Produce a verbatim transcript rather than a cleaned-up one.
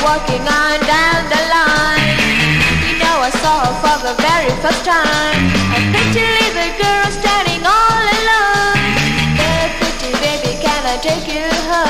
walking on down the line. You know I saw her for the very first time. A pretty little girl standing all alone. Hey, pretty baby, can I take you home?